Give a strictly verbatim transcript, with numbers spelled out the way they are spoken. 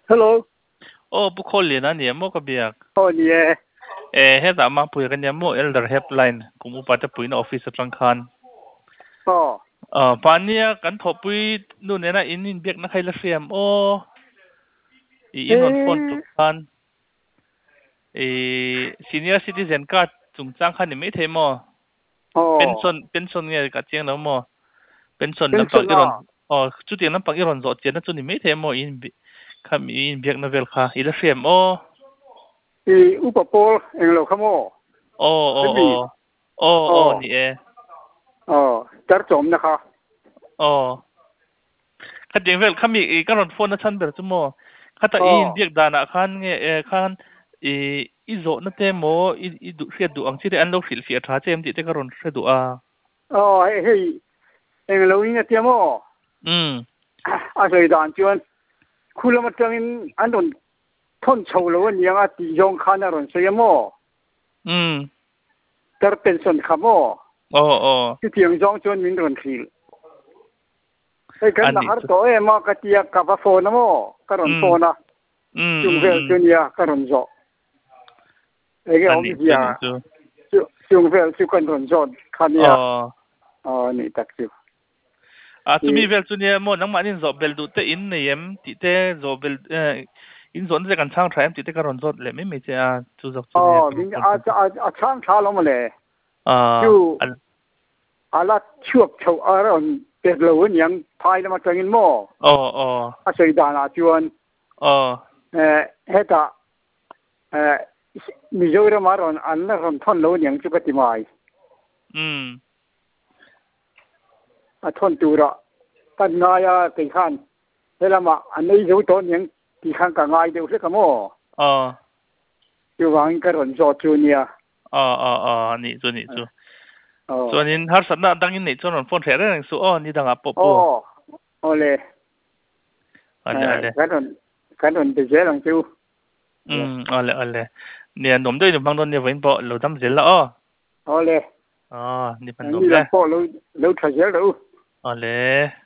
Hello. Oh, bukholi na niya mo kabiyak. Oh, yeah. Eh, heta ma puy kanya mo elder helpline kung upata puy na office at Rangkhan. Oh. Ah, paniya kan thopuy no nena inin biak na kaila siyam. Oh, i inon phone to Eh. kan. Eh, senior citizen card chung chang khan ni me the mo. Oh. Pension pension nge ka chiang na mo. Pension lam pang Pension iron. à. Oh, chu tiang lam pang iron zo chen na chu ni me the mo in kham in biak na vel kha ila siyam. Oh. Thì Upapol anh lo khamo. Oh, Thế oh, mi. oh. Oh, oh, Oh. ni e. Oh. Char chom na kha. Oh. Khát tiếng Việt khám bị cái rộn phone nó chân bể chung mò khát ta in Oh. việc đàn à khan nghe khan ý ý dỗ nó tem mò ý ý đủ phiệt đủ ang chỉ để ăn lâu phiệt phiệt thà xem thì cái rộn phiệt đủ à Oh, hey hey. Anh lo in cái mo. ừ À rồi đàn chuan. Kula mà trăng anh don thon chầu lo anh yang à ti yong khan à ron say mo. ừ Char pension khamo. ồ ồ Cái tiếng yong chuan min ron khil. Hey kan anh na đi har to em ma ka tia ka ba phone mo. Ka ừ ron phone à. ừ Chung ừ vel ừ chuan ya ka ron zo. Hey cái anh ông đi gì chú đi à. chú Chung vel chu kan ron zo khania. ờ Oh, ni tak chu. à chú mi Thì vel chú nhé mò nang mà in dỗ bel đủ te in này em tí te dỗ bel in dỗ nó cái chang trái em tí te cái rộn dỗ lệ mấy mấy chứ à chú dỗ chú nhé oh, cái bin rộn a phone a a chang tha lo male. à Chu anh ala chuak chau aron pe lo nyang phai na ma tangin mo. ờ ờ A sei da na chuan ờ eh heta eh mi zo ra maron an na ron thon lo nyang chu ka ti mai. ừ A thon tu ra. Kan nga ya kai khan. Hela ma an nei zo to nyang ti khan ka ngai de se ka mo. ờ Chu wang ka ron zo chu nia. ờ ờ ờ nị chú nị chú Oh. chú nín har sat na đăng in nị chú nó phone thẻ đấy chú ờ nị đăng áp bộ Oh. Ole. ale Eh, ale kan ron kan ron de je lang chu. ừ ale ale nè nôm đây nôm bang đôn nè vậy bộ lâu đâm dễ là ờ Ole. ờ nị phần Ni nôm đấy lang po lo lo tha je lo. ale